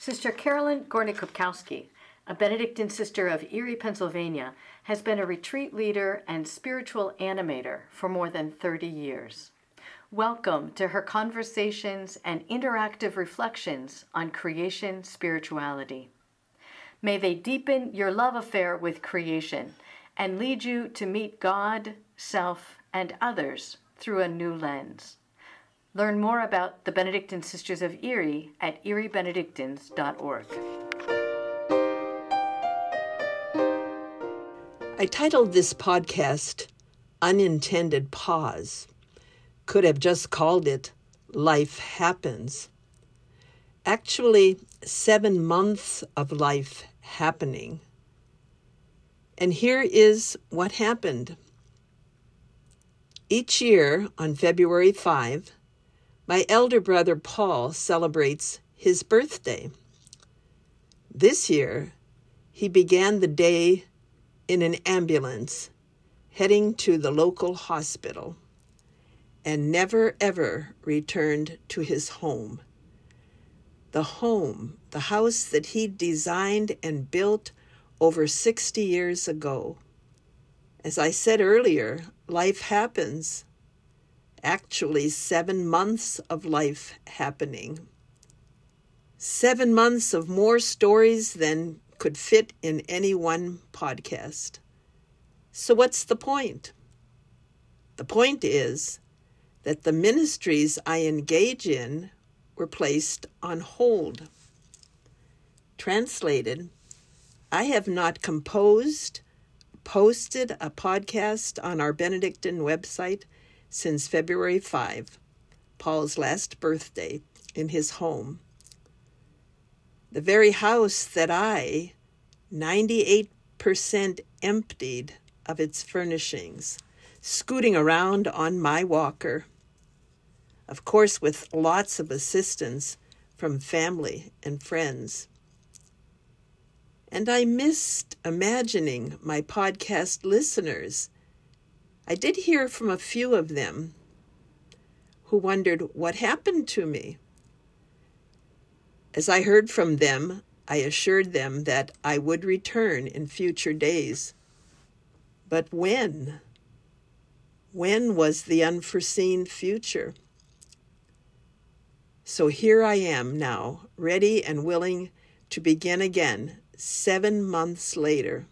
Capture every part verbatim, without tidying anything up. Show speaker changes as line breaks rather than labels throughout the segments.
Sister Carolyn Gornick-Kopkowski, a Benedictine sister of Erie, Pennsylvania, has been a retreat leader and spiritual animator for more than thirty years. Welcome to her conversations and interactive reflections on creation spirituality. May they deepen your love affair with creation and lead you to meet God, self, and others through a new lens. Learn more about the Benedictine Sisters of Erie at erie benedictines dot org.
I titled this podcast, Unintended Pause. Could have just called it Life Happens. Actually, seven months of life happening. And here is what happened. Each year on February fifth, my elder brother Paul celebrates his birthday. This year, he began the day in an ambulance heading to the local hospital and never ever returned to his home. The home, the house that he designed and built over sixty years ago. As I said earlier, life happens. Actually, seven months of life happening. Seven months of more stories than could fit in any one podcast. So what's the point? The point is that the ministries I engage in were placed on hold. Translated, I have not composed, posted a podcast on our Benedictine website since February fifth, Paul's last birthday, in his home. The very house that I, ninety-eight percent emptied of its furnishings, scooting around on my walker, of course with lots of assistance from family and friends. And I missed imagining my podcast listeners. I did hear from a few of them who wondered what happened to me. As I heard from them, I assured them that I would return in future days. But when? When was the unforeseen future? So here I am now, ready and willing to begin again, seven months later.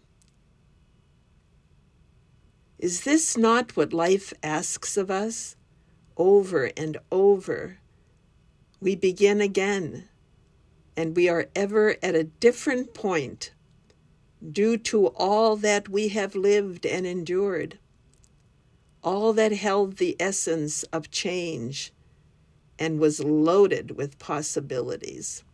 Is this not what life asks of us? Over and over, we begin again, and we are ever at a different point due to all that we have lived and endured, all that held the essence of change and was loaded with possibilities.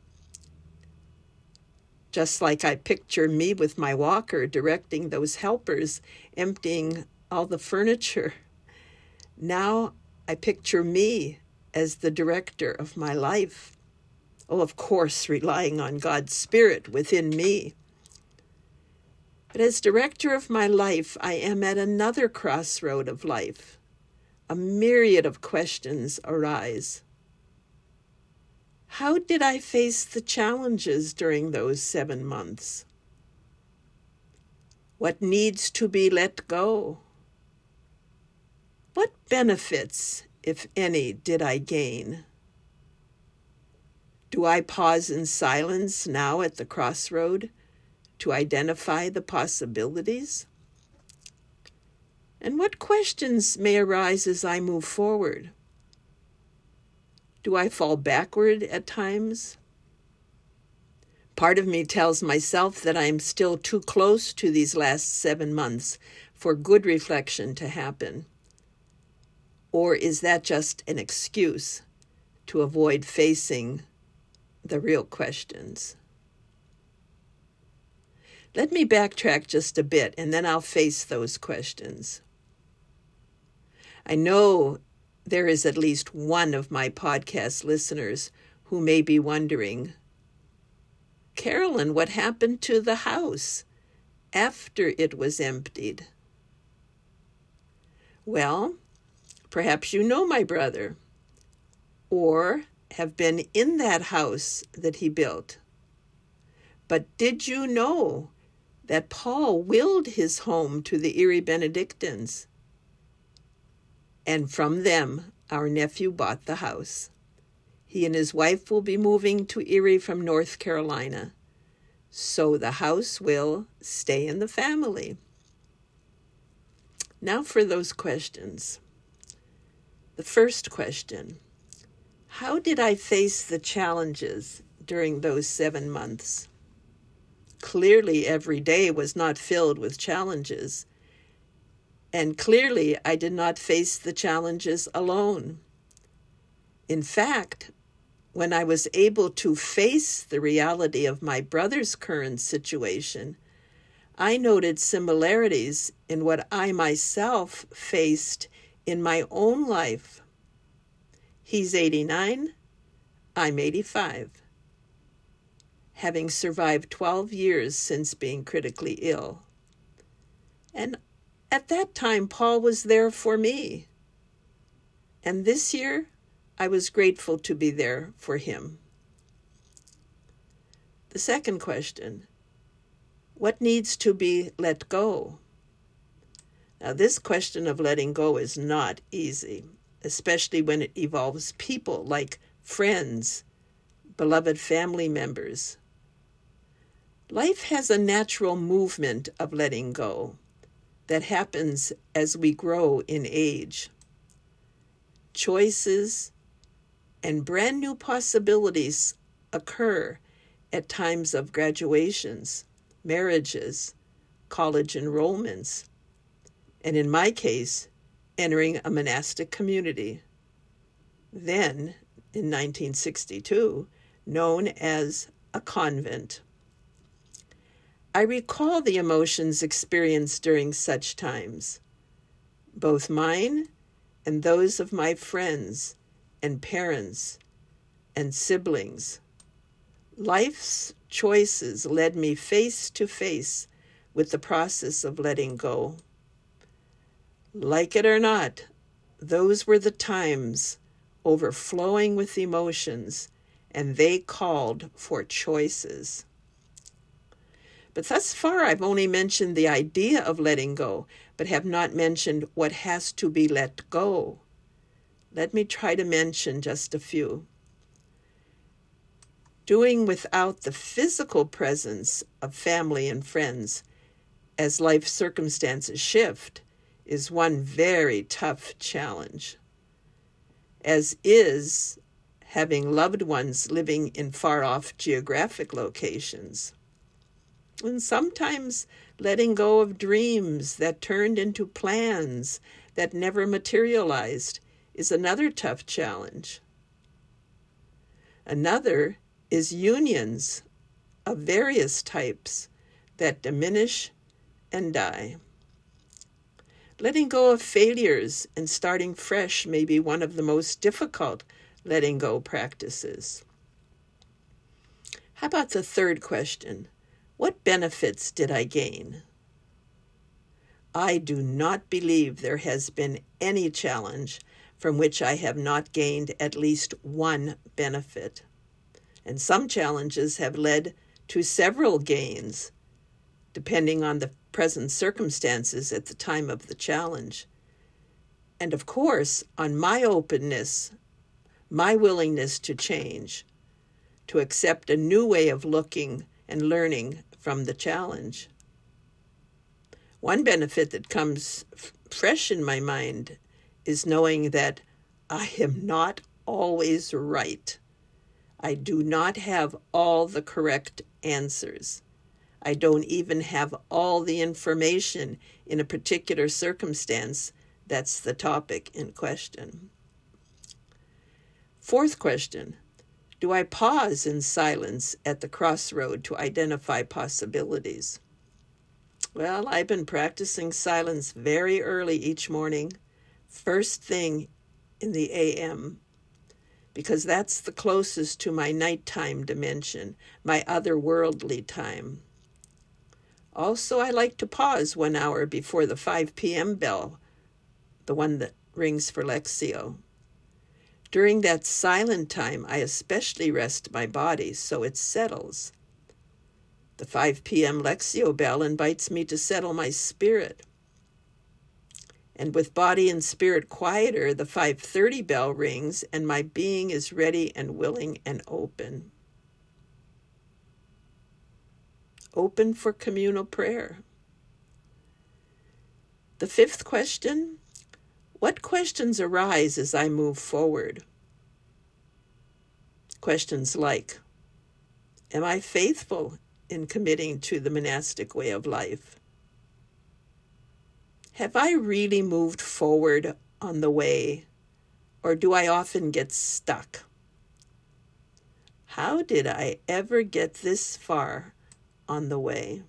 Just like I picture me with my walker directing those helpers emptying all the furniture. Now I picture me as the director of my life. Oh, of course, relying on God's Spirit within me. But as director of my life, I am at another crossroad of life. A myriad of questions arise. How did I face the challenges during those seven months? What needs to be let go? What benefits, if any, did I gain? Do I pause in silence now at the crossroad to identify the possibilities? And what questions may arise as I move forward? Do I fall backward at times? Part of me tells myself that I am still too close to these last seven months for good reflection to happen. Or is that just an excuse to avoid facing the real questions? Let me backtrack just a bit, and then I'll face those questions. I know there is at least one of my podcast listeners who may be wondering, Carolyn, what happened to the house after it was emptied? Well, perhaps you know my brother, or have been in that house that he built. But did you know that Paul willed his home to the Erie Benedictines? And from them, our nephew bought the house. He and his wife will be moving to Erie from North Carolina. So the house will stay in the family. Now for those questions. The first question, how did I face the challenges during those seven months? Clearly, every day was not filled with challenges. And clearly, I did not face the challenges alone. In fact, when I was able to face the reality of my brother's current situation, I noted similarities in what I myself faced in my own life. He's eighty-nine, I'm eighty-five. Having survived twelve years since being critically ill. And at that time, Paul was there for me. And this year, I was grateful to be there for him. The second question, what needs to be let go? Now, this question of letting go is not easy, especially when it involves people like friends, beloved family members. Life has a natural movement of letting go that happens as we grow in age. Choices and brand new possibilities occur at times of graduations, marriages, college enrollments, and in my case, entering a monastic community. Then, in nineteen sixty-two, known as a convent. I recall the emotions experienced during such times, both mine and those of my friends and parents and siblings. Life's choices led me face to face with the process of letting go. Like it or not, those were the times overflowing with emotions, and they called for choices. But thus far, I've only mentioned the idea of letting go, but have not mentioned what has to be let go. Let me try to mention just a few. Doing without the physical presence of family and friends as life circumstances shift is one very tough challenge, as is having loved ones living in far-off geographic locations. And sometimes letting go of dreams that turned into plans that never materialized is another tough challenge. Another is unions of various types that diminish and die. Letting go of failures and starting fresh may be one of the most difficult letting go practices. How about the third question? What benefits did I gain? I do not believe there has been any challenge from which I have not gained at least one benefit. And some challenges have led to several gains, depending on the present circumstances at the time of the challenge. And of course, on my openness, my willingness to change, to accept a new way of looking and learning from the challenge. One benefit that comes f- fresh in my mind is knowing that I am not always right. I do not have all the correct answers. I don't even have all the information in a particular circumstance that's the topic in question. Fourth question, do I pause in silence at the crossroad to identify possibilities? Well, I've been practicing silence very early each morning, first thing in the A M, because that's the closest to my nighttime dimension, my otherworldly time. Also, I like to pause one hour before the five p.m. bell, the one that rings for Lectio. During that silent time, I especially rest my body so it settles. The five p.m. Lectio bell invites me to settle my spirit. And with body and spirit quieter, the five thirty bell rings, and my being is ready and willing and open. Open for communal prayer. The fifth question, what questions arise as I move forward? Questions like, am I faithful in committing to the monastic way of life? Have I really moved forward on the way, or do I often get stuck? How did I ever get this far on the way?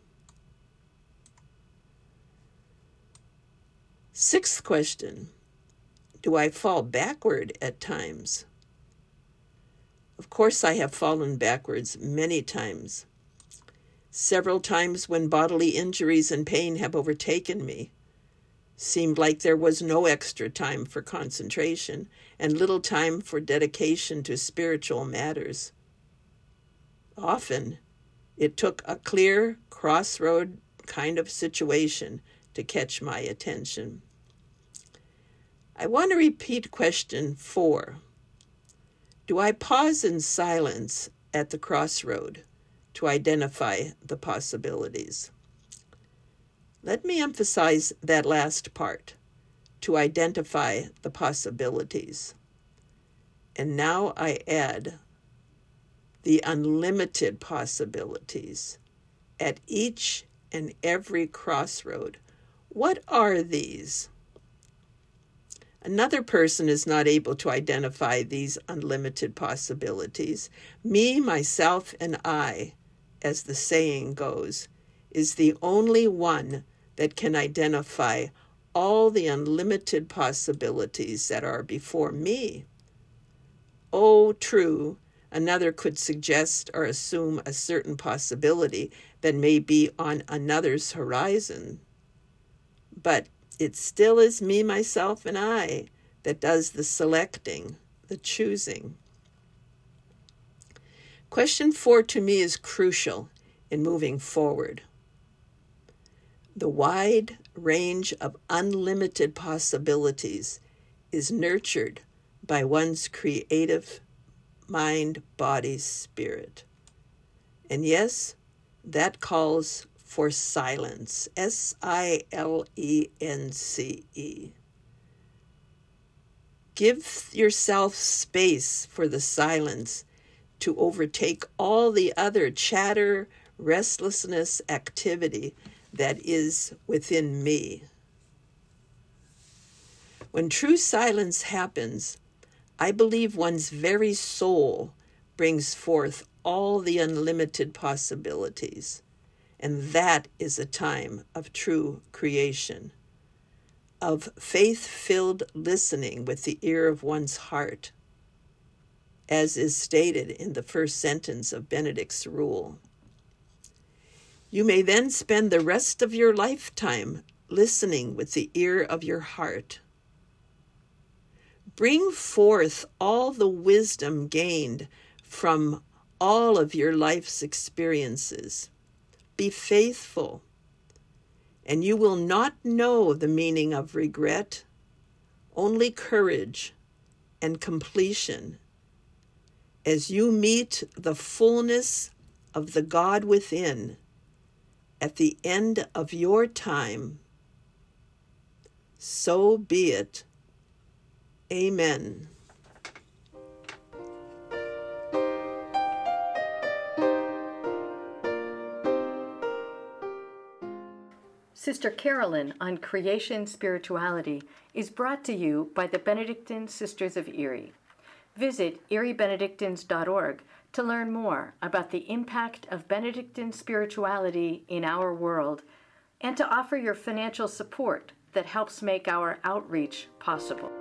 Sixth question, do I fall backward at times? Of course, I have fallen backwards many times. Several times when bodily injuries and pain have overtaken me. Seemed like there was no extra time for concentration and little time for dedication to spiritual matters. Often, it took a clear crossroad kind of situation to catch my attention. I want to repeat question four. Do I pause in silence at the crossroad to identify the possibilities? Let me emphasize that last part, to identify the possibilities. And now I add the unlimited possibilities at each and every crossroad. What are these? Another person is not able to identify these unlimited possibilities. Me, myself, and I, as the saying goes, is the only one that can identify all the unlimited possibilities that are before me. Oh, true, another could suggest or assume a certain possibility that may be on another's horizon. But it still is me, myself, and I that does the selecting, the choosing. Question four to me is crucial in moving forward. The wide range of unlimited possibilities is nurtured by one's creative mind, body, spirit. And yes, that calls for silence, S I L E N C E. Give yourself space for the silence to overtake all the other chatter, restlessness, activity that is within me. When true silence happens, I believe one's very soul brings forth all the unlimited possibilities, and that is a time of true creation, of faith-filled listening with the ear of one's heart, as is stated in the first sentence of Benedict's rule. You may then spend the rest of your lifetime listening with the ear of your heart. Bring forth all the wisdom gained from all of your life's experiences. Be faithful, and you will not know the meaning of regret, only courage and completion as you meet the fullness of the God within at the end of your time. So be it. Amen.
Sister Carolyn on Creation Spirituality is brought to you by the Benedictine Sisters of Erie. Visit erie benedictines dot org to learn more about the impact of Benedictine spirituality in our world and to offer your financial support that helps make our outreach possible.